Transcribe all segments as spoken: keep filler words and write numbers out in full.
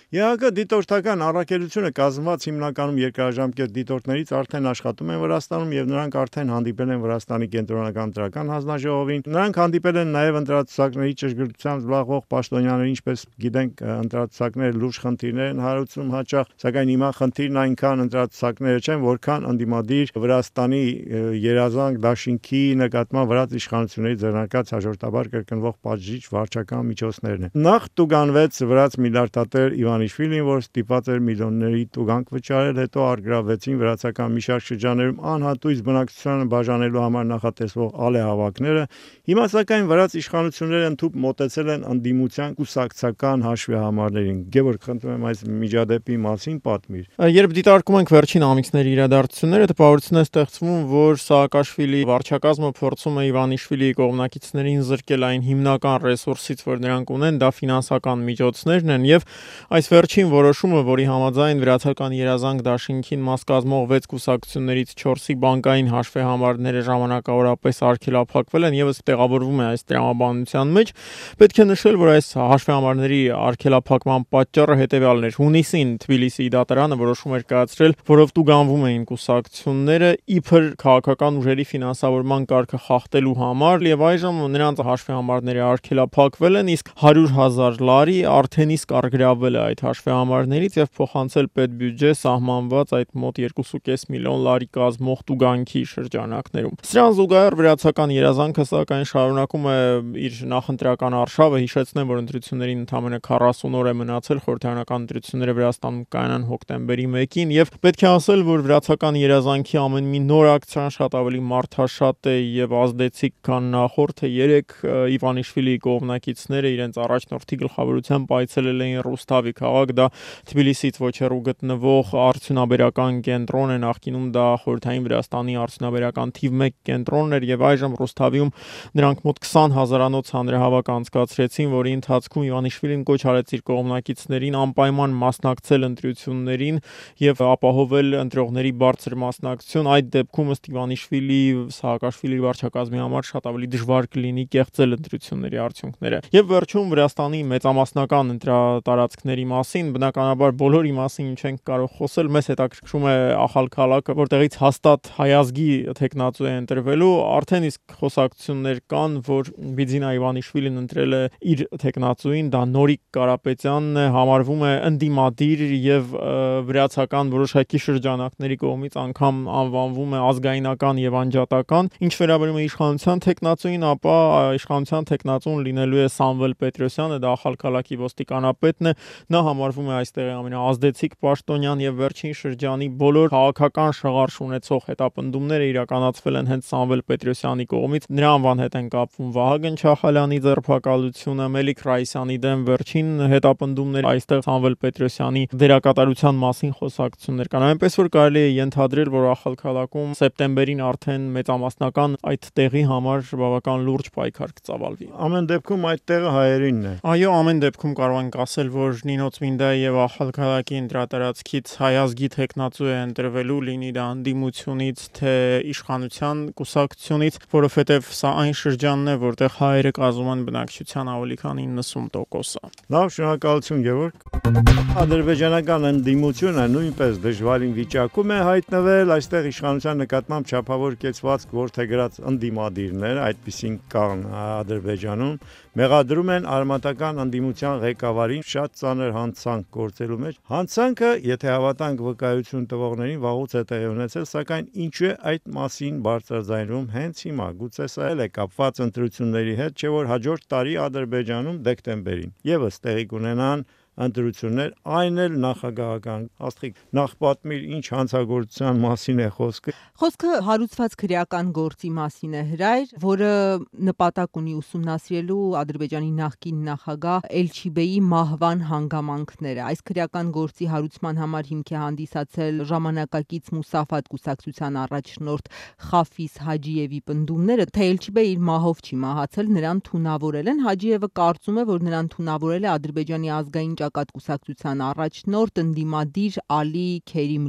ԵԱՀԿ դիտորդական առաքելությունը կազմված հիմնականում երկարաժամկետ դիտորդներից արդեն աշխատում են Վրաստանում եւ նրանք արդեն հանդիպել են Վրաստանի կենտրոնական ընտրական հանձնաժողովին։ Նրանք հանդիպել են նաեւ ընտրացուցակների ճշգրտությամբ զբաղվող պաշտոնյաներին, ինչպես գիտենք, ընտրացուցակները լուրջ խնդիրներ են հարուցում հաճախ, սակայն հիմա խնդիրն այնքան ընտրացուցակները չեն, որքան ընդդիմադիր Վրաստանի երազանք դաշինքի նկատմամբ վրաց իշխանությունների ձեռնարկած հաջորդաբար կրկնվող պատժիչ վարչական միջոցներն են։ Նախ տուգանվեց վրաց միլիարդատեր Իվանիշվիլին, որ ստիպված էր միլիոնների տուգանք վճարել, հետո առգրավվեցին վրացական մի շարք շրջաններում անհատույց բնակչությանը բաժանելու համար նախատեսվող ալեհավաքները։ Հիմա սակայն վրաց իշխանությունները ընդհուպ մոտեցել են ընդդիմության կուսակցական հաշվեհամարներին։ Գևորգ, խնդրում եմ այս միջադեպի մասին պատմիր։ Երբ դիտարկում ենք վերջին ամիսների իրադարձությունները, տպավորություն է ստեղծվում, որ Սաակաշվիլի վարչակազմը փորձում է Իվանիշվիլիի կողմնակիցներին զրկել այն հիմնական ռեսուրսից, որ նրանք ունեն, դա ֆինանսական միջոցներն են, եւ այս վերջին որոշումը, որի համաձայն վրացական երազանք դաշինքին մաս կազմող վեց կուսակցություններից չորսի բանկային հաշվեհամարները ժամանակավորապես արգելափակվել են, եւս տեղավորվում է այս տրամաբանության մեջ, պետք է նշել, որ այս հաշվեհամարների արգելափակման պատճառը հետեւյալն էր. հունիսին Թբիլիսիի դատարանը որոշում էր կայացրել, որով տուգանվում էին կուսակցությունները իբր քաղաքական ուժերի ֆինանսավորման կարգը խախտելու համար, եւ այժմ նրանց հաշվեհամարները արգելափակվել են, իսկ հարյուր հազար լարի արդեն իսկ առգրավվել է այդ հաշվեհամարներից եւ փոխանցել պետբյուջե սահմանված այդ մոտ երկու կόμma պենս միլիոն լարի կազմող տուգանքի շրջանակներում։ Սրան զուգահեռ վրացական երազանքը սակայն շարունակում է իր նախընտրական արշավը։ Հիշեցնեմ, որ ընտրություններին ընդամենը քառասուն օր է մնացել, խորհրդարանական ընտրությունները Վրաստանում կանան հոկտեմբերի մեկին, եւ պետք է ասել, որ վրացական երազանքի ամեն մի նոր ակցիան շատ ավելի մարդաշատ է եւ ազդեցիկ, քան նախորդը։ Երեք Իվանիշվիլիի կողմնակիցները իրենց առաջնորդի գլխավորությամբ այցելել էին Ռուսթավի քաղաք, դա Թբիլիսից ոչ հեռու գտնվող արդյունաբերական կենտրոն է, նախկինում դա խորհրդային Վրաստանի արդյունաբերական թիվ մեկ կենտրոնն էր, եւ այժմ Ռուսթավիում նրանք մոտ քսան հազարանոց հանրահավաք անցկացրեցին, որի ընթացքում Իվանիշվիլին կոչ արեց իր կողմնակիցներին անպայման մասնակցել ընտրություններին եւ ապահովել ընտրողների բարձր մասնակցություն։ Այդ դեպքում ըստ Իվանիշվիլի Սաակաշվիլի վարչակազմի համար շատ ավելի դժվար կլինի կեղծել ընտրությունների արդյունքները։ Եվ վերջում Վրաստանի մեծամասնական ընտրատարածքների մասին, բնականաբար բոլորի մասին չենք կարող խոսել, մեզ հետաքրքրում է ախալքալակը, որտեղից հաստատ հայազգի թեկնածու է ընտրվելու, արդեն իսկ խոսակցություններ կան, որ Բիձինա Իվանիշվիլին ընտրել է իր թեկնածուին, դա Նորիկ Կարապետյանն է, համարվում է ընդդիմադիր եւ վրացական որոշակի շրջանակների կողմից անգամ անվանվում է ազգայնական եւ անջատական։ Ինչ վերաբերում է իշխանության թեկնածուին, ապա իշխանության թեկնածուն լինելու է Սամվել Պետրոսյանը, դա ախալքալակի ոստիկանապետն է, նա համարվում է այստեղի ամենաազդեցիկ պաշտոնյան եւ վերջին շրջանի բոլոր քաղաքական շղարշ ունեցող հետապնդումները իրականացվել են հենց Սամվել Պետրոսյանի կողմից։ Նրա անվան հետ են կապվում Վահագն Չախալյանի ձերբակալությունը, Մելիք Ռայիսյանի դեմ վերջին հետապնդումներ, այստեղ Սամվել Պետրոսյանի դերակատարության մասին խոսակցություններ կան, այնպես որ կարելի է ենթադրել, որ ախալքալակում սեպտեմբերին արդեն մեծամասնական այդ տեղի համար բավական լուրջ պայքար կծավալվի։ Ամեն դեպքում այդ տեղը հայերինն է։ Այո, ամեն դեպքում կարող ենք ասել, որ Նինո Ծմինդայի եւ ախալքալակի ընտրատարածքից հայազգի թեկնածու է ընտրվելու, լինի դա ընդդիմությունից, թե իշխանության կուսակցությունից, որովհետեւ սա այն շրջանն է, որտեղ հայերը կազմում են բնակչության ավելի քան իննսուն տոկոսը։ Լավ, շնորհակալություն, Գևորգ։ Ադրբեջանական ընդդիմությունը նույնպես դժվարին վիճակում է հայտնվել, այստեղ իշխանության նկատմամբ չափավոր կեցվածք որդեգրած ընդդիմադիրներ, այդպիսին կան Ադրբեջանում, մեղադրում են արմատական ընդդիմության ղեկավարին շատ ծանր հանցանք գործելու մեջ։ Հանցանքը, եթե հավատանք վկայություն տվողներին, վաղուց է տեղի ունեցել, սակայն ինչու է այդ մասին բարձրաձայնվում հենց հիմա։ Գուցե սա էլ է կապված ընտրությունների հետ, չէ՞ որ հաջորդ տարի Ադրբեջանում դեկտեմբերին եւս տեղի կունենան ընտրություններ, այն էլ նախագահական։ Աստղիկ, նախ պատմիր, ինչ հանցագործության մասին է խոսքը։ Խոսքը հարուցված քրեական գործի մասին է, հրայր, որը նպատակ ունի ուսումնասիրելու Ադրբեջանի նախկին նախագահ Էլչիբեյի մահվան հանգամանքները։ Այս քրեական գործի հարուցման համար հիմք է հանդիսացել ժամանակակից Մուսաֆատ կուսակցության առաջնորդ Խաֆիզ Հաջիևի պնդումները, թե Էլչիբեյը իր մահով չի մահացել, նրան թունավորել են։ Հաջիևը կարծում է, որ նրան թունավորել է Ադրբեջանի ազգային ճակատ կուսակցության առաջնորդ ընդդիմադիր Ալի Քերիմլին։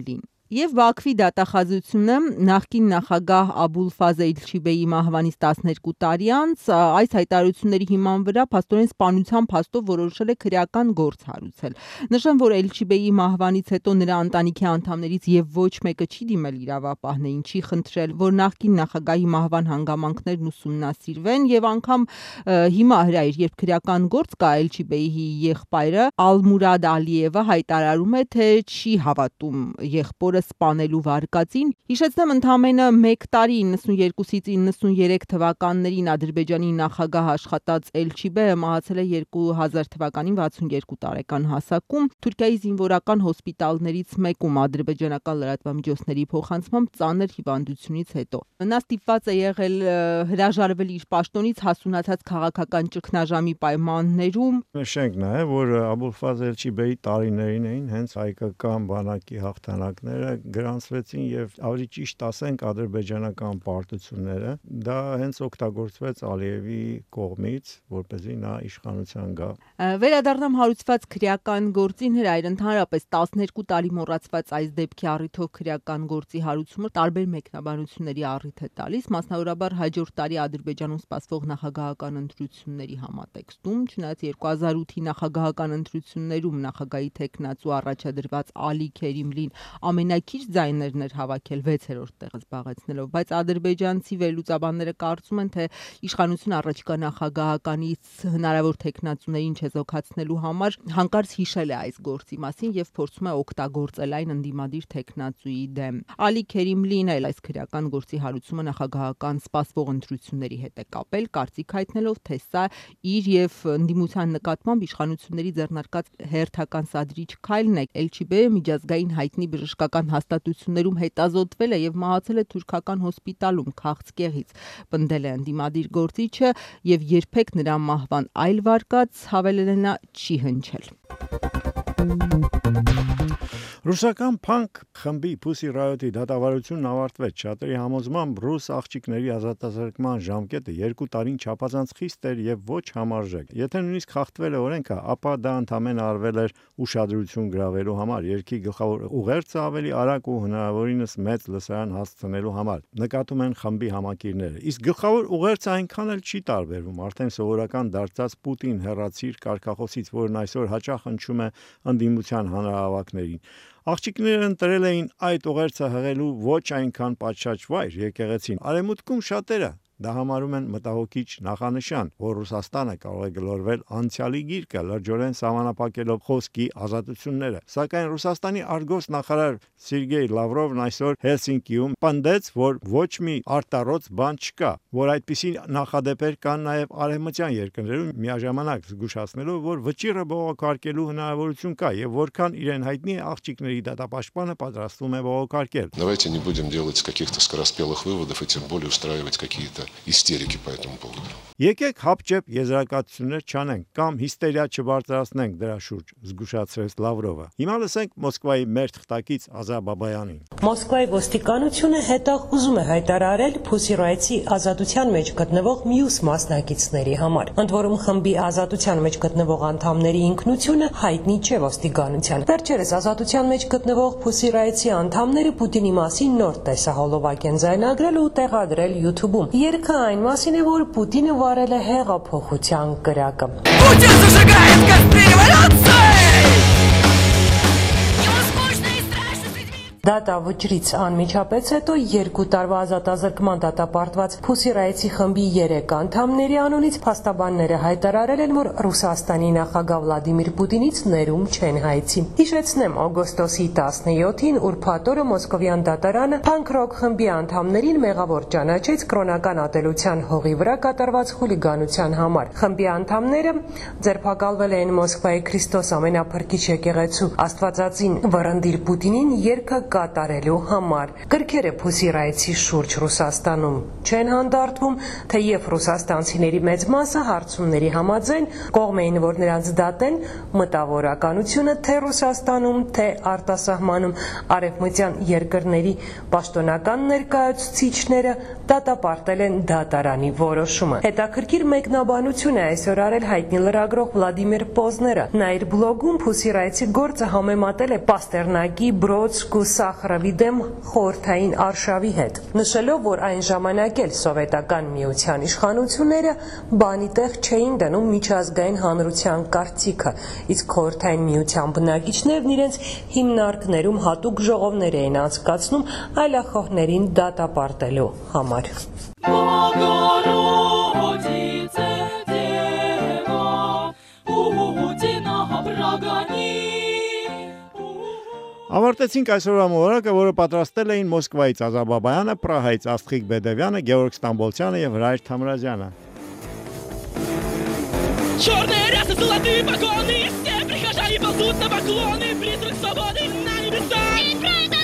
Եվ Բաքվի դատախազությունը նախկին նախագահ Աբուլֆազլ Էլչիբեյի մահվանից տասներկու տարի անց այս հայտարարությունների հիման վրա փաստորեն սպանության փաստով որոշել է քրեական գործ հարուցել։ Նշեմ, որ Էլչիբեյի մահվանից հետո նրա ընտանիքի անդամներից եւ ոչ մեկը չի դիմել իրավապահներին, չի խնդրել, որ նախկին նախագահի մահվան հանգամանքներն ուսումնասիրվեն եւ անգամ հիմա հրայր, երբ քրեական գործ կա, Էլչիբեյի եղբայրը Ալմուրադ Ալիևը հայտարարում է, թե չի հավատում եղբորը սպանելու վարկածին։ Հիշեցնեմ, ընդամենը մեկ տարի իննսունյերկուսից իննսուներեք թվականներին Ադրբեջանի նախագահ աշխատած Էլչիբեյը մահացել է երկու հազար թվականին վաթսունյերկու տարեկան հասակում Թուրքիայի զինվորական հոսպիտալներից մեկում ադրբեջանական լրատվամիջոցների փոխանցմամբ ծանր հիվանդությունից հետո։ Նա ստիպված է եղել հրաժարվել իր պաշտոնից հասունացած քաղաքական ճգնաժամի պայմաններում։ Նշենք նաև, որ Աբուլֆազլ Էլչիբեյի տարիներին էին հենց հայկական բանակի հաղթանակները գրանցվեցին եւ ավելի ճիշտ ասենք ադրբեջանական պարտությունները, դա հենց օգտագործվեց Ալիևի կողմից, որպեսզի նա իշխանության գա։ Վերադառնամ հարուցված քրեական գործին, հրայր, ընդհանրապես տասներկու տարի մոռացված այս դեպքի առիթով քրեական գործի հարուցումը տարբեր մեկնաբանությունների առիթ է տալիս, մասնավորաբար հաջորդ տարի Ադրբեջանում սպասվող նախագահական ընտրությունների համատեքստում, չնայած երկու հազար ութի նախագահական ընտրություններում նախագահի թեկնածու առաջադրված Ալի Քերիմլին ամենակիչ ձայներն էր հավաքել վեցերորդ տեղը զբաղեցնելով, բայց ադրբեջանցի վերլուծաբանները կարծում են, թե իշխանությունը առաջիկա նախագահականից հնարավոր թեկնածուներին չեզոքացնելու համար հանկարծ հիշել է այս գործի մասին եւ փորձում է օգտագործել այն ընդդիմադիր թեկնածուի դեմ։ Ալի Քերիմլին էլ այս քրեական գործի հարուցումը նախագահական սպասվող ընտրությունների հետ է կապել, կարծիք հայտնելով, թե սա իր եւ ընդդիմության նկատմամբ իշխանությունների ձեռնարկած հերթական սադրիչ քայլն է։ Էլչիբեյը միջազգային հայտնի բժշկական հաստատություններում հետազոտվել է եւ մահացել է թուրքական հոսպիտալում քաղցկեղից, պնդել է ընդդիմադիր գործիչը եւ երբեք նրա մահվան այլ վարկած, հավելել է նա, չի հնչել։ Ռուսական փանկ խմբի Pussy Riot-ի դատավարությունն ավարտվեց։ Շատերի համոզմամբ ռուս աղջիկների ազատազրկման ժամկետը երկու տարին չափազանց խիստ էր եւ ոչ համարժեք։ Եթե նույնիսկ խախտվել է օրենքը, ապա դա ընդհանրապես արվել էր ուշադրություն գրավելու համար, երկրի գլխավոր ուղերձը ավելի արագ ու հնարավորինս մեծ լսարան հասցնելու համար, նկատում են խմբի համակիրները։ Իսկ գլխավոր ուղերձը այնքան էլ չի տարբերվում, արդեն սովորական դարձած Պուտին հեռացիր կարգախոսից, որն այսօր հաճախ հնչում է ընդդիմության հանրահավաքներին։ Աղջիկները ընտրել էին այդ ուղերձը հղելու ոչ այնքան պատշաճ վայր եկեղեցին։ Արևմուտքում շատերը դա համարում են մտահոգիչ նախանշան, որ Ռուսաստանը կարող է գլորվել անցյալի գիրկը, լրջորեն սահմանափակելով խոսքի ազատությունները։ Սակայն Ռուսաստանի արտգործ նախարար Սերգեյ Լավրովն այսօր Հելսինկիում պնդեց, որ ոչ մի արտառոց բան չկա, որ այդպիսի նախադեպեր կան նաև արևմտյան երկրներում, միաժամանակ զգուշացնելով, որ վճիռը բողոքարկելու հնարավորություն կա եւ որքան իրեն հայտնի է աղջիկների դատապաշտպանը պատրաստվում է բողոքարկել։ Давайте не будем делать каких-то скороспелых выводов и тем более устраивать какие-то истерики по этому поводу. Եկեք հապճեպ եզրակացություններ չանենք կամ հիստերիա չբարձրացնենք դրա շուրջ, զգուշացրեց Լավրովը։ Հիմա լսենք Մոսկվայի մեր թղթակից Ազա Բաբայանին։ Մոսկվայի ոստիկանությունը հետախուզում է հայտարարել Pussy Riot-ի ազատության մեջ գտնվող մյուս մասնակիցների համար։ Ընդ որում խմբի ազատության մեջ գտնվող անդամների ինքնությունը հայտնի չէ ոստիկանության։ Վերջերս ազատության մեջ գտնվող Pussy Riot-ի անդամները Պուտինի մասին նոր տեսահոլովակ են ձայնագրել ու տեղադրել YouTube-ում։ Երգը այն մասին է, որ Պուտինը վարել է հեղափոխության կրակը։ Путин зажигает костры революции! Դատավճռից անմիջապես հետո երկու տարվա ազատազրկման դատապարտված Pussy Riot-ի խմբի երեք անդամների անունից փաստաբանները հայտարարել են, որ Ռուսաստանի նախագահ Վլադիմիր Պուտինից ներում չեն հայցի։ Հիշեցնեմ, օգոստոսի տասնյոթին ուրբաթ օրը Մոսկովյան դատարանը փանկ ռոք խմբի անդամներին մեղավոր ճանաչեց կրոնական ատելության հողի վրա կատարված խուլիգանության համար։ Խմբի անդամները ձերբակալվել էին Մոսկվայի Քրիստոս ամենափրկիչ եկեղեցու Աստվածածին վռնդիր Պուտինին երգը կատարելու համար։ Գրքերը Pussy Riot-ի շուրջ Ռուսաստանում չեն հանդարտվում, թեև ռուսաստանցիների մեծ մասը հարցումների համաձայն կողմ էին, որ նրանց դատեն մտավորականությունը թե Ռուսաստանում, թե արտասահմանում արևմտյան երկրների պաշտոնական ներկայացուցիչները դատապարտել են դատարանի որոշումը։ Հետաքրքիր մեկնաբանություն է այսօր արել հայտնի լրագրող Վլադիմիր Պոզները։ Նա իր բլոգում Pussy Riot-ի գործը համեմատել է Պաստերնակի, Բրոդսկու, Սախարովի դեմ խորհրդային արշավի հետ, նշելով, որ այն ժամանակ էլ Սովետական միության իշխանությունները բանի տեղ չէին դնում միջազգային հանրության կարծիքը, իսկ խորհրդային միության բնակիչներն իրենց հիմնարկներում հատուկ ժողովներ էին անցկացնում այլախոհներին դատապարտելու համար։ Ավարտեցինք այսօրվա մոլորակը, որը պատրաստել էին Մոսկվայից Ազա Բաբայանը, Պրահայից Աստղիկ Բեդևյանը, Գեորգ Ստամբոլցյանը եւ Հրայր Թամրազյանը։ Черные рясы, золотые погоны, все прихожане ползут на поклоны, призрак свободы на небеса.